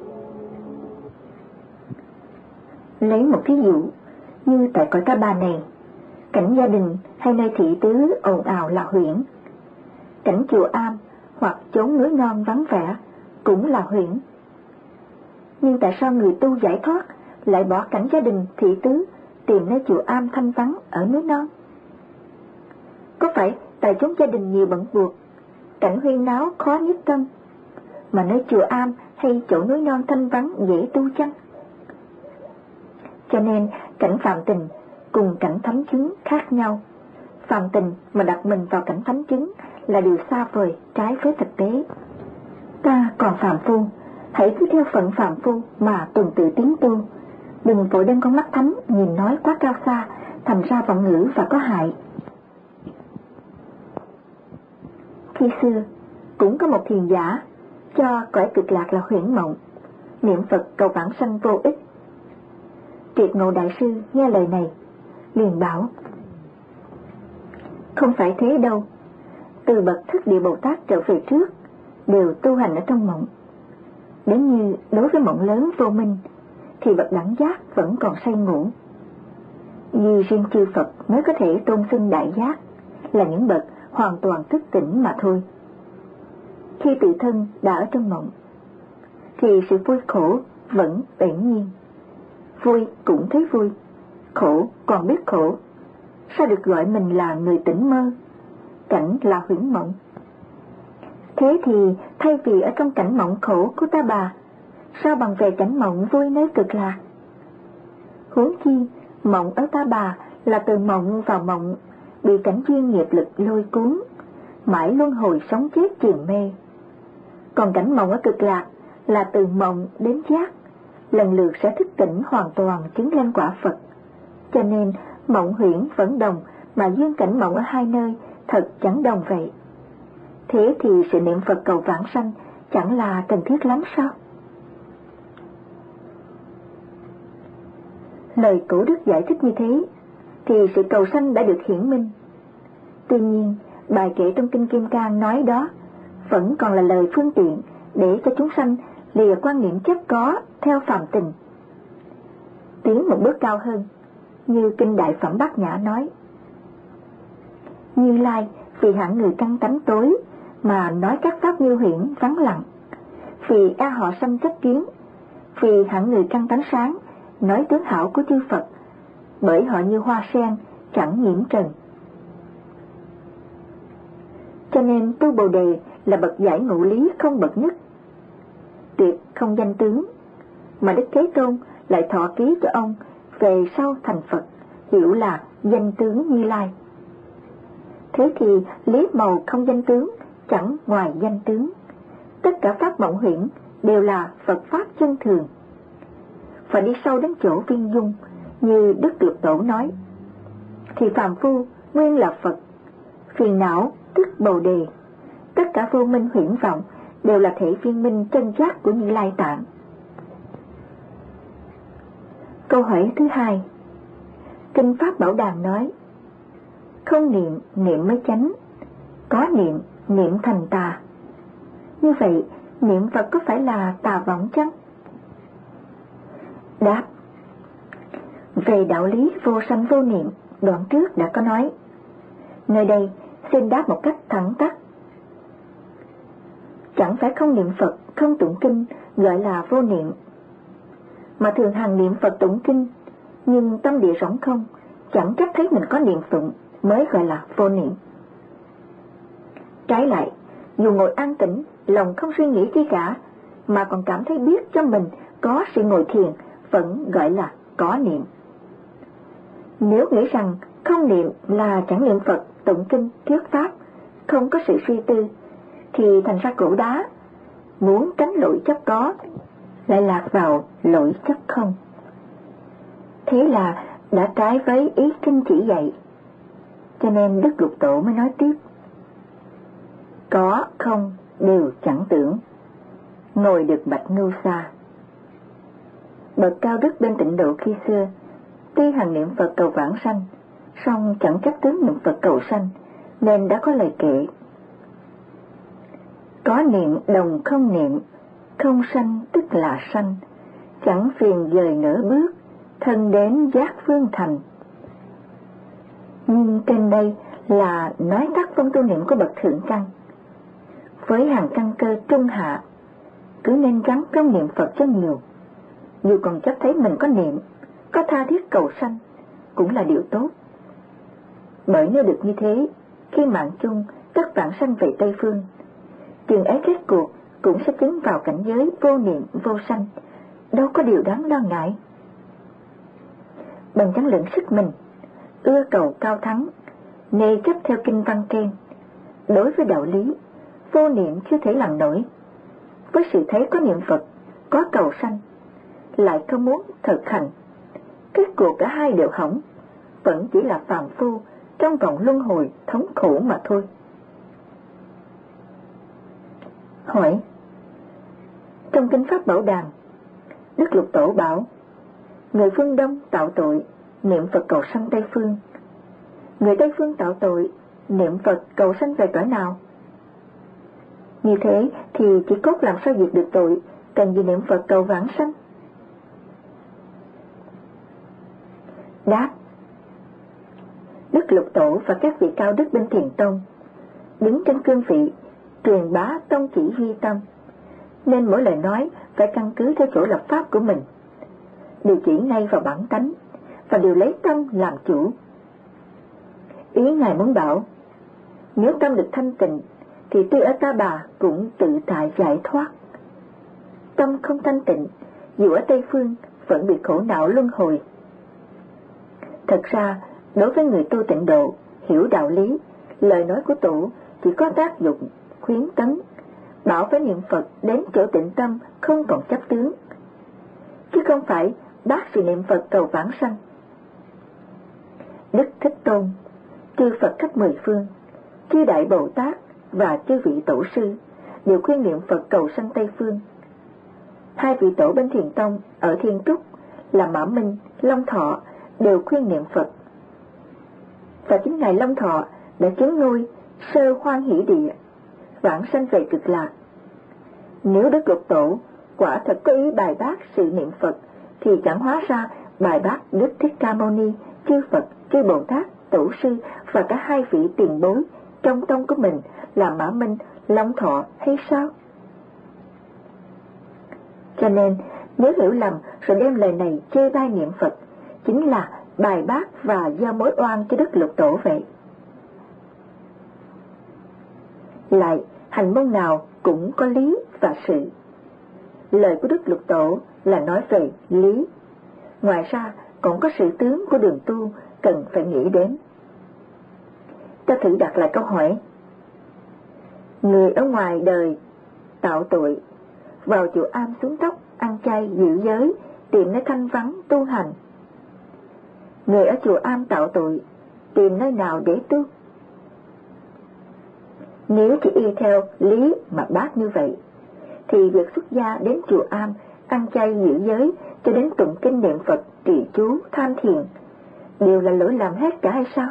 Lấy một ví dụ, như tại cõi Ta Bà này, cảnh gia đình hay nơi thị tứ ồn ào là huyễn. Cảnh chùa am hoặc chốn núi non vắng vẻ cũng là huyễn. Nhưng tại sao người tu giải thoát lại bỏ cảnh gia đình thị tứ tìm nơi chùa am thanh vắng ở núi non? Có phải tại chốn gia đình nhiều bận buộc, cảnh huyên náo khó nhất tâm, mà nơi chùa am hay chỗ núi non thanh vắng dễ tu chăng? Cho nên cảnh phạm tình cùng cảnh thánh chứng khác nhau. Phạm tình mà đặt mình vào cảnh thánh chứng là điều xa vời, trái với thực tế. Ta còn phàm phu, hãy cứ theo phận phàm phu mà tuần tự tiến tu, đừng vội đem con mắt thánh nhìn nói quá cao xa, thành ra vọng ngữ và có hại. Khi xưa cũng có một thiền giả cho cõi cực lạc là huyễn mộng, niệm Phật cầu vãng sanh vô ích. Triệt Ngộ Đại Sư nghe lời này liền bảo: không phải thế đâu, từ bậc Thức Địa Bồ Tát trở về trước đều tu hành ở trong mộng. Đến như đối với mộng lớn vô minh thì bậc đẳng giác vẫn còn say ngủ. Vì riêng chư Phật mới có thể tôn xưng đại giác, là những bậc hoàn toàn thức tỉnh mà thôi. Khi tự thân đã ở trong mộng thì sự vui khổ vẫn bỗng nhiên. Vui cũng thấy vui, khổ còn biết khổ. Sao được gọi mình là người tỉnh mơ, cảnh là huyễn mộng? Thế thì thay vì ở trong cảnh mộng khổ của ta bà, sao bằng về cảnh mộng vui nơi cực lạc? Huống chi mộng ở ta bà là từ mộng vào mộng, bị cảnh duyên nghiệp lực lôi cuốn, mãi luân hồi sống chết triền mê. Còn cảnh mộng ở cực lạc là từ mộng đến giác, lần lượt sẽ thức tỉnh hoàn toàn chứng lên quả Phật. Cho nên mộng huyễn vẫn đồng, mà duyên cảnh mộng ở hai nơi thật chẳng đồng vậy. Thế thì sự niệm Phật cầu vãng sanh chẳng là cần thiết lắm sao? Lời Cổ Đức giải thích như thế thì sự cầu sanh đã được hiển minh. Tuy nhiên bài kệ trong Kinh Kim Cang nói đó vẫn còn là lời phương tiện để cho chúng sanh lìa quan niệm chấp có theo phàm tình, tiến một bước cao hơn, như Kinh Đại Phẩm Bát Nhã nói: Như Lai vì hạng người căn tánh tối mà nói các pháp như huyễn vắng lặng, vì e họ sanh chấp kiến, vì hạng người căn tánh sáng nói tướng hảo của chư Phật, bởi họ như hoa sen chẳng nhiễm trần. Cho nên tu Bồ Đề là bậc giải ngụ lý không bậc nhất, tuyệt không danh tướng, mà Đức Thế Tôn lại thọ ký cho ông về sau thành Phật, hiểu là danh tướng Như Lai. Thế thì lý màu không danh tướng chẳng ngoài danh tướng, tất cả pháp mộng huyễn đều là Phật pháp chân thường. Phải đi sâu đến chỗ viên dung, như Đức Lục Tổ nói, thì phàm phu nguyên là Phật, phiền não tức Bồ Đề, tất cả vô minh huyễn vọng đều là thể viên minh chân giác của Như Lai Tạng. Câu hỏi thứ hai, Kinh Pháp Bảo Đàn nói: không niệm niệm mới chánh, có niệm niệm thành tà. Như vậy niệm Phật có phải là tà vọng chăng? Đáp: về đạo lý vô sanh vô niệm, đoạn trước đã có nói. Nơi đây xin đáp một cách thẳng tắc. Chẳng phải không niệm Phật, không tụng kinh gọi là vô niệm, mà thường hàng niệm Phật tụng kinh nhưng tâm địa rỗng không, chẳng chắc thấy mình có niệm tụng mới gọi là vô niệm. Trái lại, dù ngồi an tĩnh, lòng không suy nghĩ chi cả, mà còn cảm thấy biết cho mình có sự ngồi thiền, vẫn gọi là có niệm. Nếu nghĩ rằng không niệm là chẳng niệm Phật, tụng kinh, thuyết pháp, không có sự suy tư, thì thành ra cổ đá, muốn tránh lỗi chấp có, lại lạc vào lỗi chấp không. Thế là đã trái với ý kinh chỉ dạy. Cho nên Đức Lục Tổ mới nói tiếp: có không đều chẳng tưởng, ngồi được bạch ngưu xa. Bậc cao đức bên Tịnh Độ khi xưa, tuy hàng niệm Phật cầu vãng sanh, song chẳng chấp tướng niệm Phật cầu sanh, nên đã có lời kệ: có niệm đồng không niệm, không sanh tức là sanh, chẳng phiền dời nửa bước, thân đến giác phương thành. Nhưng trên đây là nói tác phong tu niệm của bậc thượng căn. Với hàng căn cơ trung hạ, cứ nên gắn trong niệm Phật cho nhiều. Dù còn chấp thấy mình có niệm, có tha thiết cầu sanh, cũng là điều tốt. Bởi nếu được như thế, khi mạng chung tất vãng sanh về Tây Phương, chừng ấy kết cuộc cũng sẽ tiến vào cảnh giới vô niệm vô sanh, đâu có điều đáng lo ngại. Bằng chẳng lượng sức mình, ưa cầu cao thắng, nề chấp theo kinh văn trên, đối với đạo lý vô niệm chưa thể làm nổi. Với sự thấy có niệm Phật có cầu sanh, lại không muốn thực hành. Kết cuộc cả hai đều hỏng, vẫn chỉ là phàm phu trong vòng luân hồi thống khổ mà thôi. Hỏi: trong kinh Pháp Bảo Đàn, Đức Lục Tổ bảo người phương Đông tạo tội niệm Phật cầu sanh Tây phương, người Tây phương tạo tội niệm Phật cầu sanh về cõi nào? Như thế thì chỉ cốt làm sao diệt được tội, cần gì niệm Phật cầu vãng sanh? Đáp: Đức Lục Tổ và các vị cao đức bên Thiền Tông đứng trên cương vị truyền bá tông chỉ duy tâm, nên mỗi lời nói phải căn cứ theo chỗ lập pháp của mình, đều chỉ ngay vào bản tánh và đều lấy tâm làm chủ. Ý Ngài muốn bảo, nếu tâm được thanh tịnh thì tuy ở Ta Bà cũng tự tại giải thoát. Tâm không thanh tịnh, dù ở Tây phương vẫn bị khổ não luân hồi. Thật ra, đối với người tu tịnh độ, hiểu đạo lý, lời nói của Tổ chỉ có tác dụng khuyến tấn, bảo với niệm Phật đến chỗ tịnh tâm không còn chấp tướng, chứ không phải bác sự niệm Phật cầu vãng sanh. Đức Thích Tôn, chư Phật khắp mười phương, chư Đại Bồ Tát và chư vị Tổ sư đều khuyên niệm Phật cầu sanh Tây phương. Hai vị Tổ bên Thiền Tông ở Thiên Trúc là Mã Minh, Long Thọ đều khuyên niệm Phật. Và chính Ngài Long Thọ đã chứng ngôi sơ hoan hỷ địa, vãng sanh về Cực Lạc. Nếu Đức Lục Tổ quả thật có ý bài bác sự niệm Phật thì chẳng hóa ra bài bác Đức Thích Ca Mâu Ni, chư Phật, chư Bồ Tát, Tổ sư và cả hai vị tiền bối trong tông của mình là Mã Minh, Long Thọ hay sao? Cho nên nếu hiểu lầm rồi đem lời này chê bai niệm Phật, chính là bài bác và gieo mối oan cho Đức Lục Tổ vậy. Lại, hành môn nào cũng có lý và sự. Lời của Đức Lục Tổ là nói về lý, ngoài ra còn có sự tướng của đường tu cần phải nghĩ đến. Ta thử đặt lại câu hỏi: người ở ngoài đời tạo tội, vào chùa am xuống tóc, ăn chay giữ giới, tìm nơi thanh vắng tu hành. Người ở chùa am tạo tội, tìm nơi nào để tu? Nếu chỉ y theo lý mà bác như vậy, thì việc xuất gia đến chùa am, ăn chay giữ giới cho đến tụng kinh niệm Phật, trì chú, tham thiền đều là lỗi lầm hết cả hay sao?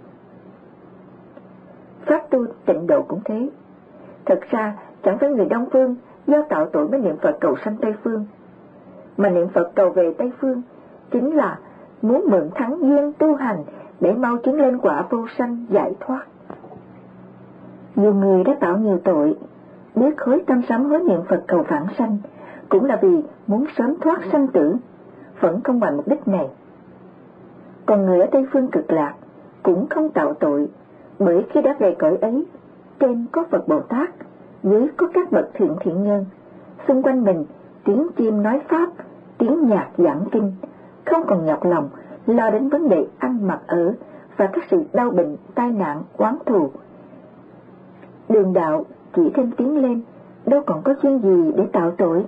Pháp tu tịnh độ cũng thế. Thật ra chẳng phải người Đông phương do tạo tội mới niệm Phật cầu sanh Tây phương, mà niệm Phật cầu về Tây phương chính là muốn mượn thắng duyên tu hành để mau chứng lên quả vô sanh giải thoát. Nhiều người đã tạo nhiều tội, biết khối tâm sám hối niệm Phật cầu vãng sanh cũng là vì muốn sớm thoát sanh tử, vẫn không ngoài mục đích này. Còn người ở Tây phương Cực Lạc cũng không tạo tội, bởi khi đã về cõi ấy, trên có Phật Bồ Tát, dưới có các bậc thượng thiện nhân, xung quanh mình tiếng chim nói pháp, tiếng nhạc giảng kinh, không còn nhọc lòng lo đến vấn đề ăn mặc ở và các sự đau bệnh, tai nạn, oán thù. Đường đạo chỉ thêm tiến lên, đâu còn có duyên gì để tạo tội.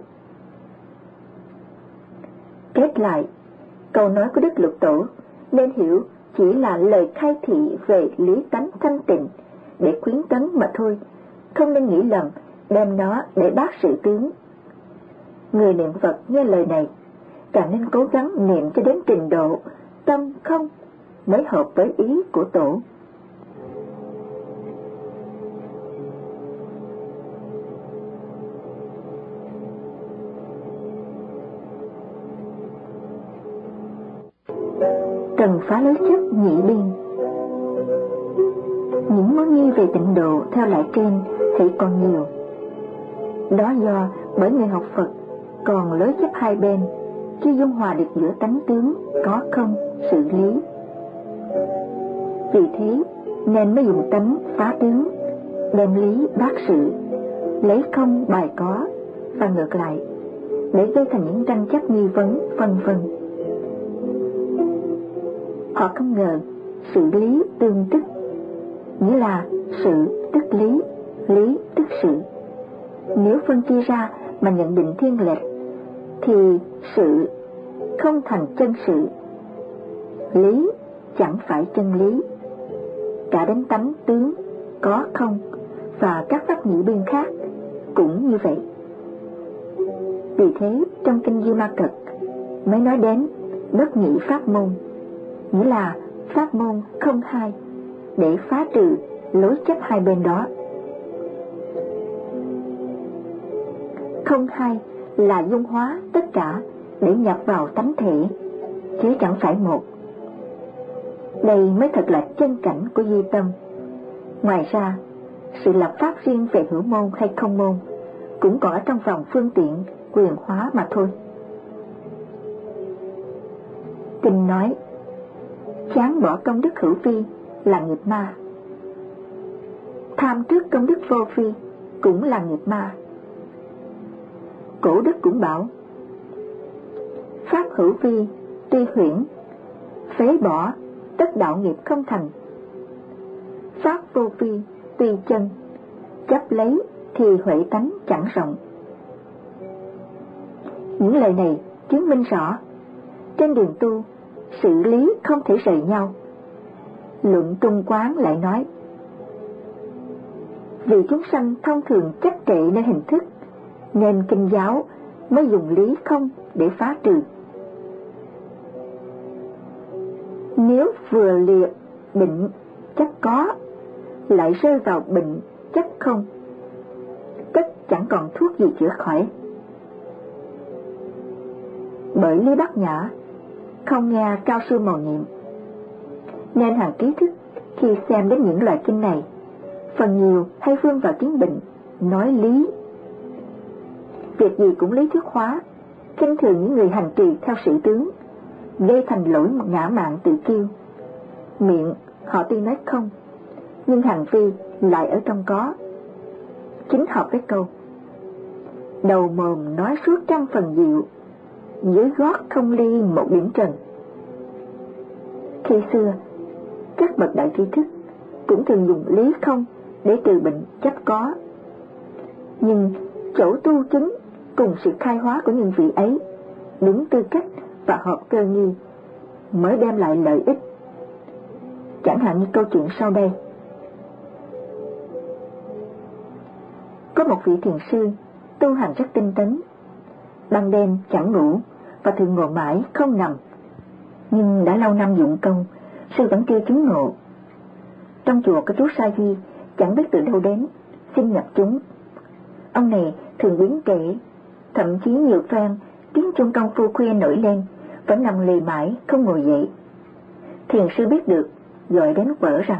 Kết lại, câu nói của Đức Lục Tổ nên hiểu chỉ là lời khai thị về lý tánh thanh tịnh để khuyến tấn mà thôi, không nên nghĩ lầm đem nó để bác sự tướng. Người niệm Phật nghe lời này càng nên cố gắng niệm cho đến trình độ tâm không mới hợp với ý của Tổ. Cần phá lối chấp nhị biên. Những mối nghi về tịnh độ theo lại trên thì còn nhiều. Đó do bởi người học Phật còn lối chấp hai bên, chưa dung hòa được giữa tánh tướng có không sự lý. Vì thế nên mới dùng tánh phá tướng, đem lý bác sự, lấy không bài có và ngược lại, để gây thành những tranh chấp nghi vấn vân vân. Họ không ngờ sự lý tương tức, nghĩa là sự tức lý, lý tức sự. Nếu phân chia ra mà nhận định thiên lệch thì sự không thành chân sự, lý chẳng phải chân lý. Cả đến tánh tướng, có không và các pháp nhị biên khác cũng như vậy. Vì thế trong kinh Di Ma Cật mới nói đến bất nhị pháp môn, nghĩa là pháp môn không hai, để phá trừ lối chấp hai bên đó. Không hai là dung hóa tất cả để nhập vào tánh thể, chứ chẳng phải một. Đây mới thật là chân cảnh của Duy Tâm. Ngoài ra, sự lập pháp riêng về hữu môn hay không môn cũng còn ở trong vòng phương tiện quyền hóa mà thôi. Kinh nói, chán bỏ công đức hữu vi là nghiệp ma, tham trước công đức vô vi cũng là nghiệp ma. Cổ đức cũng bảo, pháp hữu vi tuy huyễn, phế bỏ tất đạo nghiệp không thành. Pháp vô vi tuy chân, chấp lấy thì huệ tánh chẳng rộng. Những lời này chứng minh rõ trên đường tu sự lý không thể rời nhau. Luận Trung Quán lại nói, vì chúng sanh thông thường chấp trệ nơi hình thức, nên kinh giáo mới dùng lý không để phá trừ. Nếu vừa liệt bệnh chấp có, lại rơi vào bệnh chấp không, tất chẳng còn thuốc gì chữa khỏi. Bởi Lý Bát Nhã không nghe cao sư mầu nhiệm, nên hàng trí thức khi xem đến những loại kinh này, phần nhiều hay phương vào tiếng bệnh, nói lý. Việc gì cũng lý thuyết hóa, khinh thường những người hành trì theo sự tướng, gây thành lỗi ngã mạn tự kiêu. Miệng họ tuy nói không, nhưng hành vi lại ở trong có. Chính hợp với câu, đầu mồm nói suốt trăm phần diệu, dưới gót không ly một điểm trần. Khi xưa, các bậc đại tri thức cũng thường dùng lý không để trừ bệnh chấp có. Nhưng chỗ tu chứng cùng sự khai hóa của những vị ấy đúng tư cách và hợp cơ nghi mới đem lại lợi ích. Chẳng hạn như câu chuyện sau đây. Có một vị thiền sư tu hành rất tinh tấn, ban đêm chẳng ngủ và thường ngồi mãi không nằm. Nhưng đã lâu năm dụng công, sư vẫn chưa chứng ngộ. Trong chùa có chú Sa Di chẳng biết từ đâu đến, xin nhập chúng. Ông này thường biến kể, thậm chí nhiều phen tiếng chuông công phu khuya nổi lên, vẫn nằm lì mãi không ngồi dậy. Thiền sư biết được, gọi đến vợ rằng,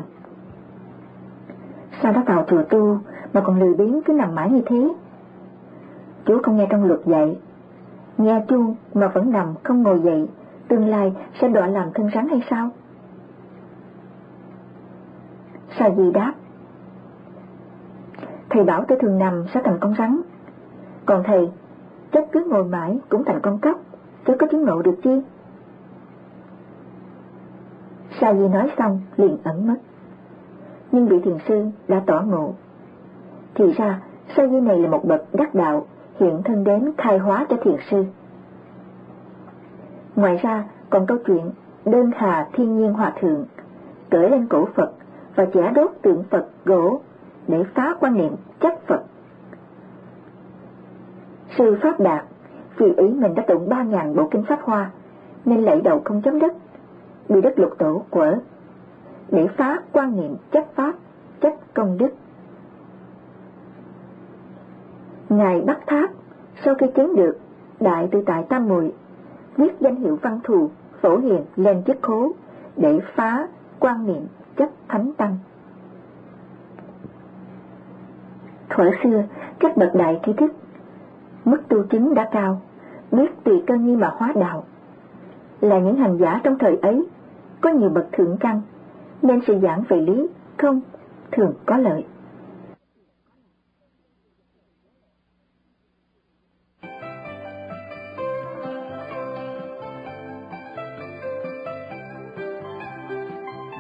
sao đã vào chùa tu mà còn lười biếng cứ nằm mãi như thế? Chú không nghe trong luật dạy, nghe chuông mà vẫn nằm không ngồi dậy, tương lai sẽ đọa làm thân rắn hay sao? Sa Di đáp, thầy bảo tôi thường nằm sẽ thành con rắn, còn thầy chắc cứ ngồi mãi cũng thành con cóc, chứ có chứng ngộ được chi? Sa Di nói xong liền ẩn mất. Nhưng vị thiền sư đã tỏ ngộ. Thì ra Sa Di này là một bậc đắc đạo hiện thân đến khai hóa cho thiền sư. Ngoài ra còn câu chuyện Đơn Hà Thiên Nhiên Hòa Thượng cởi lên cổ Phật và chẻ đốt tượng Phật gỗ để phá quan niệm chấp Phật. Sư Pháp Đạt vì ý mình đã tụng ba ngàn bộ kinh Pháp Hoa nên lạy đầu không chấm đất, bị đất lục tổ quở để phá quan niệm chấp pháp, chấp công đức. Ngài Bắc Tháp sau khi chứng được Đại Tự Tại Tam Muội, viết danh hiệu Văn Thù Phổ Hiền lên chiếc khố để phá quan niệm chấp thánh tăng. Thuở xưa các bậc đại tri thức mức tu chứng đã cao, biết tùy cơ nghi mà hóa đạo, là những hành giả trong thời ấy có nhiều bậc thượng căn, nên sự giảng về lý không thường có lợi.